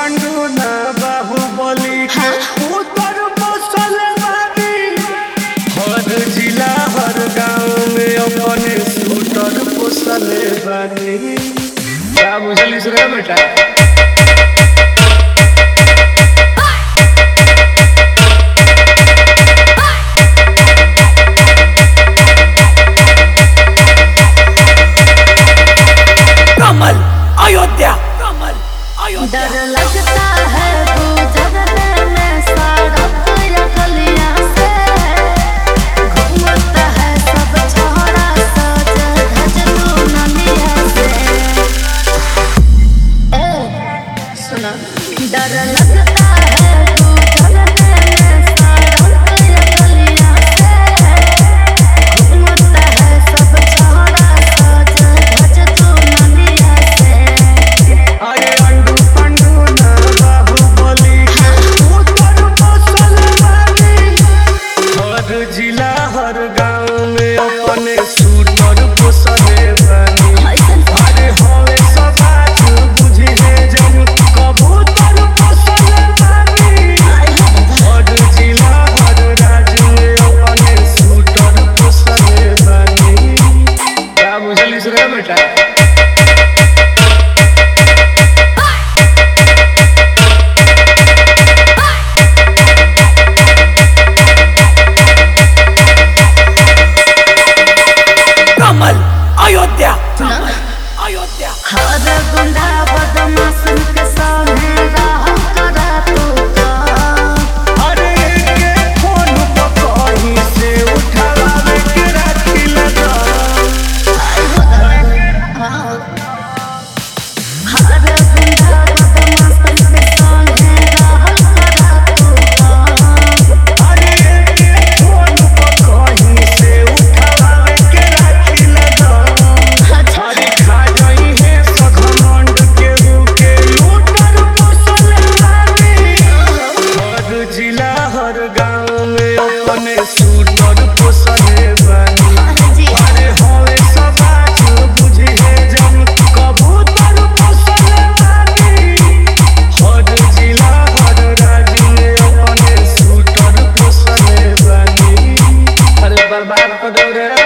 पांडु ना बाहुबली के उतर बसल बानी। हर जिला हर गांव में अपने शूटर पोसले बानी। क्या बुझलिस रे बेटा? डर लगता है गुजरने में सड़क या गलियां से। घूमता है सब छोरा सज धज दुनिया से। सुना, डर लगता है गुजरने में सड़क या गलियां से। घूमता है सब छोरा सज धज दुनिया से। जिला हर गांव में अपने शूटर पोसले बानी। अरे हवे सब बात बुझी है जब कबूतर पोसले बानी। हर जिला हर राज्य में अपने शूटर पोसले बानी। क्या बुझलिस रे बेटा? हर गुंडा बदमाश के सामने राह करा तू का। अरे के फोन पर कहीं से उठावे के राखी लगा। हर गुंडा बदमाश के सामने राह करा तू का। अरे के फोन पर कहीं से उठावे के राखी लगा। अरे खा जाई है सखमंड के रुके लूटर पोसले बानी। हर जिला हर गांव में अपने शूटर पोसले बानी। अरे हवे सब बात बुझी है जब कबूतर पोसले बानी। हर जिला हर राज्य में अपने शूटर पोसले बानी। अरे बर्बाद कर दो रे।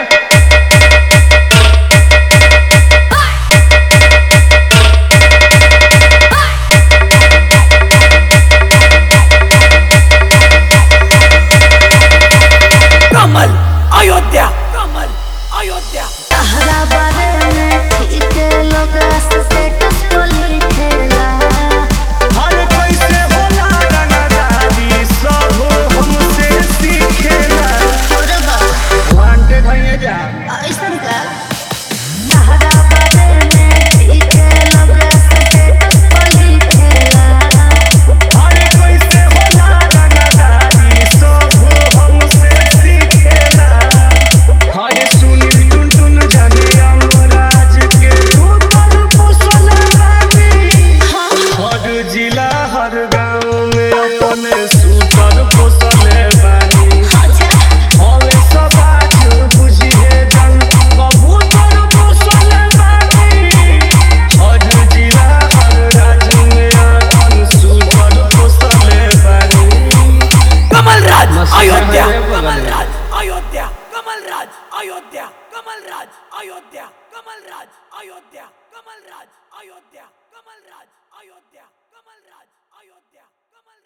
तहरा बारे में ठीक लोग स्टेटस को लिखेला। हर कैसे होला रंगदारी सब हमसे सीखेला। वांटेड है जा ऐसन का तहरा बारे में ठीक लोग स्टेटस को लिखेला। हर कैसे होला रंगदारी सब हमसे सीखेला। हर सुनी टुन टुन जाने अमराज के ऊपर पोसले बानी। हर जिला हर गांव में अपने शूटर पोसले बानी। हवे सब बात बुझी है जब कबूतर पोसले बानी। हर जिला हर राज्य में अपन शूटर पोसले बानी। कमलराज अयोध्या, कमलराज अयोध्या, कमलराज अयोध्या, कमलराज अयोध्या, कमलराज अयोध्या, कमलराज अयोध्या, कमलराज अयोध्या, कमलराज अयोध्या, कमल